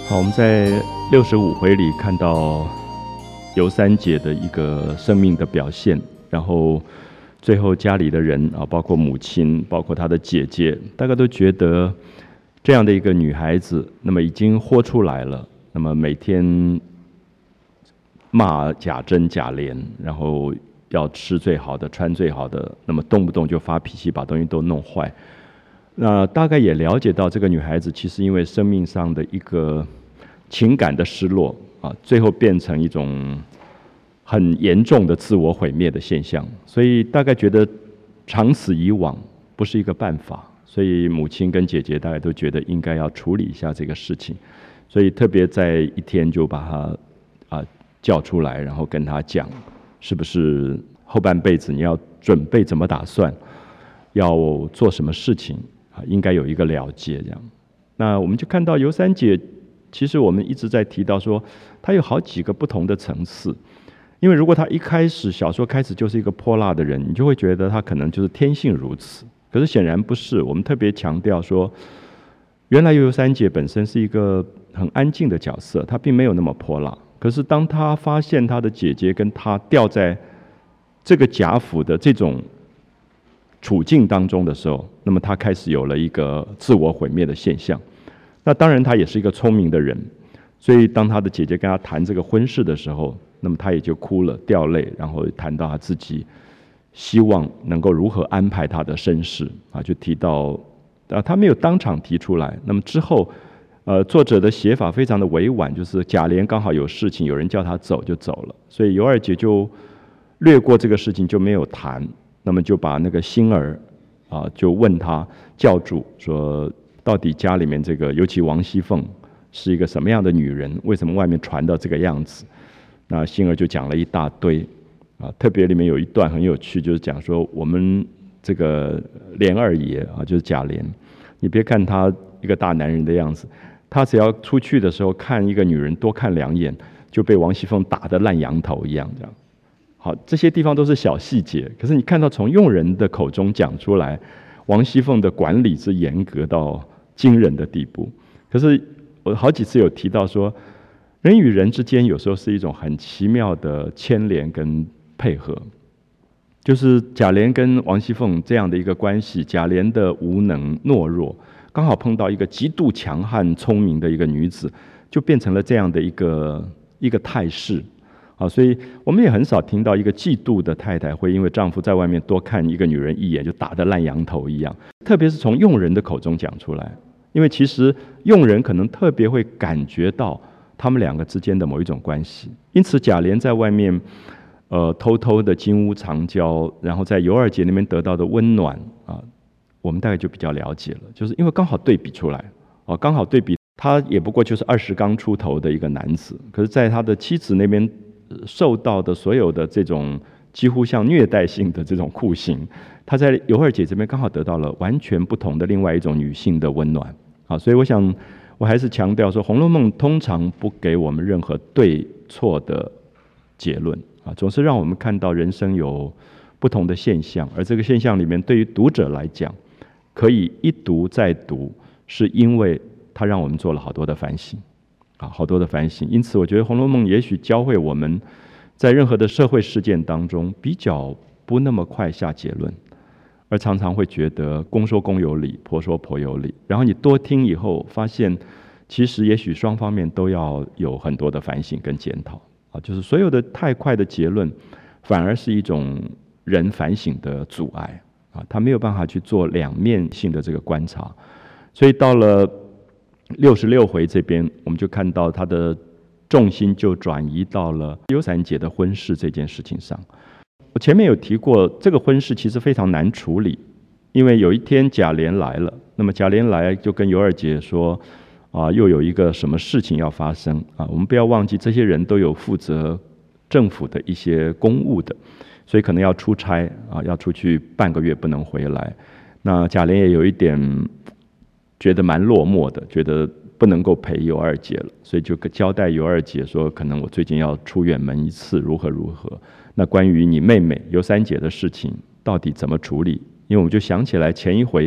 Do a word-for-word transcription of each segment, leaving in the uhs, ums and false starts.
好，我们在六十五回里看到尤三姐的一个生命的表现，然后最后家里的人啊，包括母亲，包括她的姐姐，大概都觉得这样的一个女孩子，那么已经豁出来了，那么每天骂贾珍、贾琏，然后要吃最好的，穿最好的，那么动不动就发脾气，把东西都弄坏。那大概也了解到这个女孩子其实因为生命上的一个情感的失落啊，最后变成一种很严重的自我毁灭的现象，所以大概觉得长此以往不是一个办法，所以母亲跟姐姐大概都觉得应该要处理一下这个事情，所以特别在一天就把她啊叫出来，然后跟她讲，是不是后半辈子你要准备怎么打算，要做什么事情啊，应该有一个了结这样。那我们就看到尤三姐。其实我们一直在提到说，他有好几个不同的层次。因为如果他一开始小说开始就是一个泼辣的人，你就会觉得他可能就是天性如此。可是显然不是。我们特别强调说，原来尤三姐本身是一个很安静的角色，她并没有那么泼辣。可是当她发现她的姐姐跟她掉在这个贾府的这种处境当中的时候，那么她开始有了一个自我毁灭的现象。那当然他也是一个聪明的人，所以当他的姐姐跟他谈这个婚事的时候，那么他也就哭了，掉泪，然后谈到他自己希望能够如何安排他的身世啊，就提到啊，他没有当场提出来。那么之后，呃，作者的写法非常的委婉，就是贾琏刚好有事情，有人叫他走就走了，所以尤二姐就略过这个事情就没有谈，那么就把那个星儿啊，就问他教主说。到底家里面这个，尤其王熙凤是一个什么样的女人？为什么外面传到这个样子？那星儿就讲了一大堆啊，特别里面有一段很有趣，就是讲说我们这个琏二爷啊，就是贾琏，你别看他一个大男人的样子，他只要出去的时候看一个女人多看两眼，就被王熙凤打得烂羊头一样，这样。好，这些地方都是小细节，可是你看到从佣人的口中讲出来，王熙凤的管理是严格到惊人的地步。可是我好几次有提到说，人与人之间有时候是一种很奇妙的牵连跟配合。就是贾琏跟王熙凤这样的一个关系，贾琏的无能懦弱，刚好碰到一个极度强悍聪明的一个女子，就变成了这样的一个一个态势。啊，所以我们也很少听到一个嫉妒的太太会因为丈夫在外面多看一个女人一眼就打得烂羊头一样，特别是从佣人的口中讲出来。因为其实佣人可能特别会感觉到他们两个之间的某一种关系，因此贾琏在外面呃偷偷的金屋藏娇，然后在尤二姐那边得到的温暖啊，我们大概就比较了解了，就是因为刚好对比出来啊，刚好对比他也不过就是二十刚出头的一个男子，可是在他的妻子那边受到的所有的这种几乎像虐待性的这种酷刑，她在尤二姐这边刚好得到了完全不同的另外一种女性的温暖啊，所以我想我还是强调说，《红楼梦》通常不给我们任何对错的结论啊，总是让我们看到人生有不同的现象，而这个现象里面对于读者来讲，可以一读再读，是因为它让我们做了好多的反省啊，好多的反省。因此我觉得《红楼梦》也许教会我们在任何的社会事件当中比较不那么快下结论，而常常会觉得公说公有理，婆说婆有理，然后你多听以后发现其实也许双方面都要有很多的反省跟检讨啊，就是所有的太快的结论反而是一种人反省的阻碍啊，他没有办法去做两面性的这个观察。所以到了六十六回这边，我们就看到他的重心就转移到了尤三姐的婚事这件事情上。我前面有提过，这个婚事其实非常难处理，因为有一天贾琏来了，那么贾琏来就跟尤二姐说啊，又有一个什么事情要发生啊，我们不要忘记这些人都有负责政府的一些公务的，所以可能要出差啊，要出去半个月不能回来。那贾琏也有一点觉得蛮落寞的，觉得不能够陪尤二姐了，所以就交代尤二姐说，可能我最近要出远门一次，如何如何。那关于你妹妹尤三姐的事情到底怎么处理？因为我们就想起来前一回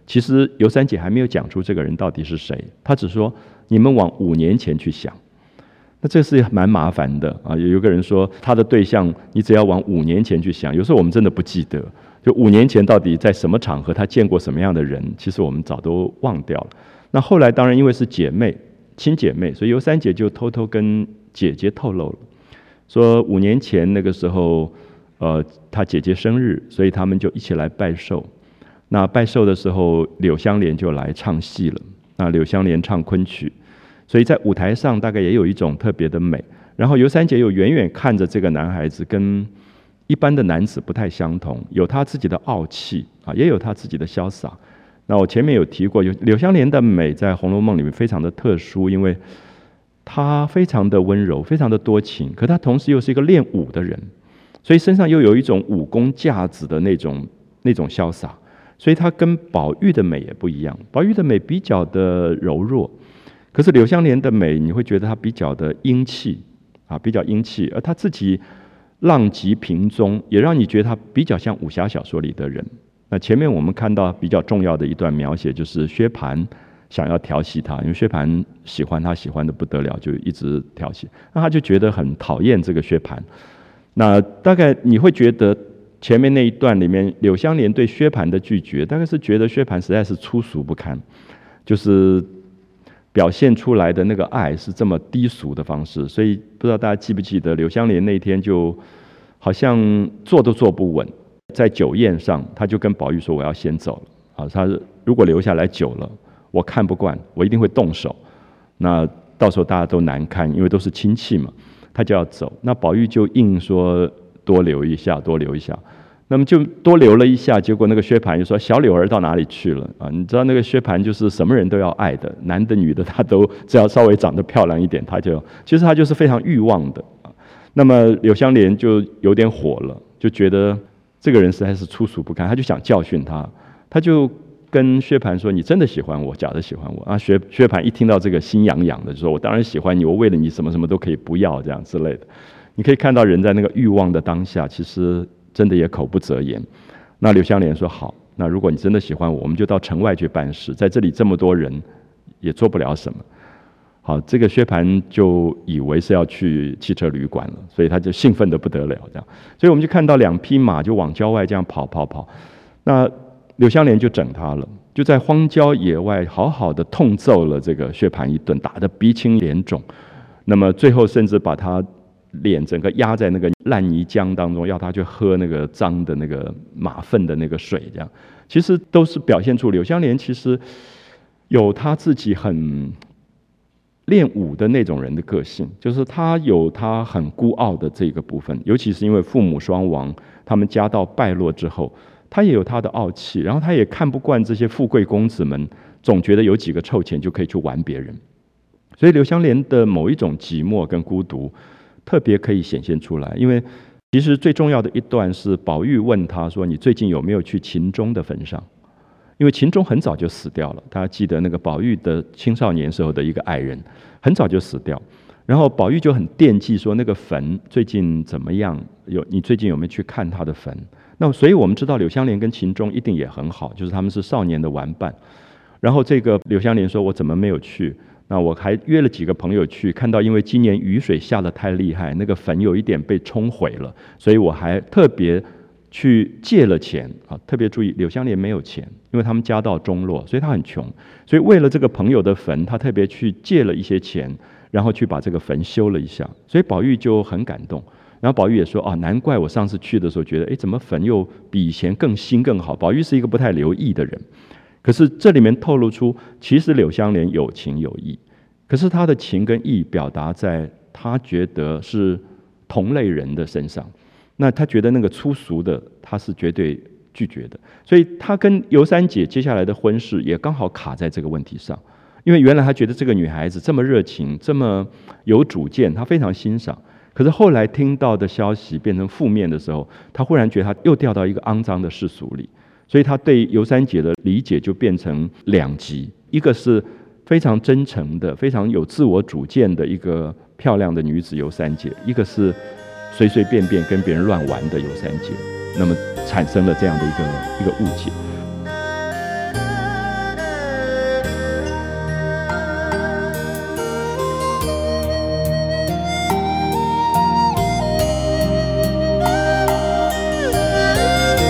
其实尤三姐还没有讲出这个人到底是谁，她只说你们往五年前去想。那这是蛮麻烦的啊！有一个人说他的对象，你只要往五年前去想，有时候我们真的不记得，就五年前到底在什么场合他见过什么样的人，其实我们早都忘掉了。那后来当然因为是姐妹、亲姐妹，所以尤三姐就偷偷跟姐姐透露了，说五年前那个时候，呃，她姐姐生日，所以他们就一起来拜寿。那拜寿的时候，柳湘莲就来唱戏了。那柳湘莲唱昆曲。所以在舞台上大概也有一种特别的美，然后尤三姐又远远看着这个男孩子，跟一般的男子不太相同，有他自己的傲气啊，也有他自己的潇洒。那我前面有提过，有柳湘莲的美在《红楼梦》里面非常的特殊，因为她非常的温柔，非常的多情，可她同时又是一个练武的人，所以身上又有一种武功架子的那种那种潇洒，所以她跟宝玉的美也不一样。宝玉的美比较的柔弱。可是柳湘莲的美，你会觉得她比较的英气啊，比较英气，而她自己浪迹萍踪，也让你觉得她比较像武侠小说里的人。那前面我们看到比较重要的一段描写，就是薛蟠想要调戏她，因为薛蟠喜欢她，喜欢的不得了，就一直调戏，那他就觉得很讨厌这个薛蟠。那大概你会觉得前面那一段里面，柳湘莲对薛蟠的拒绝，大概是觉得薛蟠实在是粗俗不堪，就是表现出来的那个爱是这么低俗的方式，所以不知道大家记不记得，柳湘莲那天就好像坐都坐不稳，在酒宴上，他就跟宝玉说：“我要先走了。”啊，他如果留下来久了，我看不惯，我一定会动手。那到时候大家都难堪，因为都是亲戚嘛，他就要走。那宝玉就硬说多留一下，多留一下。那么就多留了一下，结果那个薛蟠就说：“小柳儿到哪里去了？”啊，你知道那个薛蟠就是什么人都要爱的，男的女的他都只要稍微长得漂亮一点，他就其实他就是非常欲望的啊。那么柳湘莲就有点火了，就觉得这个人实在是粗俗不堪，他就想教训他，他就跟薛蟠说：“你真的喜欢我，假的喜欢我？”啊，薛薛蟠一听到这个心痒痒的，就说：“我当然喜欢你，我为了你什么什么都可以不要这样之类的。”你可以看到人在那个欲望的当下，其实真的也口不择言。那柳湘莲说：“好，那如果你真的喜欢我，我们就到城外去办事，在这里这么多人也做不了什么。”好，这个薛蟠就以为是要去汽车旅馆了，所以他就兴奋得不得了，这样。所以我们就看到两匹马就往郊外这样跑跑跑，那柳湘莲就整他了，就在荒郊野外好好的痛揍了这个薛蟠一顿，打得鼻青脸肿。那么最后甚至把他脸整个压在那个烂泥浆当中，要他去喝那个脏的那个马粪的那个水，这样其实都是表现出柳湘莲其实有他自己很练武的那种人的个性，就是他有他很孤傲的这个部分，尤其是因为父母双亡，他们家道败落之后，他也有他的傲气，然后他也看不惯这些富贵公子们总觉得有几个臭钱就可以去玩别人，所以柳湘莲的某一种寂寞跟孤独特别可以显现出来。因为其实最重要的一段是宝玉问他说：“你最近有没有去秦钟的坟上？”因为秦钟很早就死掉了，大家记得那个宝玉的青少年时候的一个爱人很早就死掉，然后宝玉就很惦记说那个坟最近怎么样，有你最近有没有去看他的坟？那所以我们知道柳湘莲跟秦钟一定也很好，就是他们是少年的玩伴。然后这个柳湘莲说：“我怎么没有去？那我还约了几个朋友去，看到因为今年雨水下得太厉害，那个坟有一点被冲毁了，所以我还特别去借了钱啊。特别注意，柳湘莲没有钱，因为他们家道中落，所以他很穷，所以为了这个朋友的坟，他特别去借了一些钱，然后去把这个坟修了一下。所以宝玉就很感动。然后宝玉也说：“哦，难怪我上次去的时候觉得，哎，怎么坟又比以前更新更好？”宝玉是一个不太留意的人。可是这里面透露出，其实柳湘莲有情有义，可是他的情跟义表达在他觉得是同类人的身上，那他觉得那个粗俗的他是绝对拒绝的，所以他跟尤三姐接下来的婚事也刚好卡在这个问题上。因为原来他觉得这个女孩子这么热情，这么有主见，他非常欣赏。可是后来听到的消息变成负面的时候，他忽然觉得他又掉到一个肮脏的世俗里。所以他对尤三姐的理解就变成两极，一个是非常真诚的、非常有自我主见的一个漂亮的女子尤三姐，一个是随随便便跟别人乱玩的尤三姐，那么产生了这样的一个一个误解。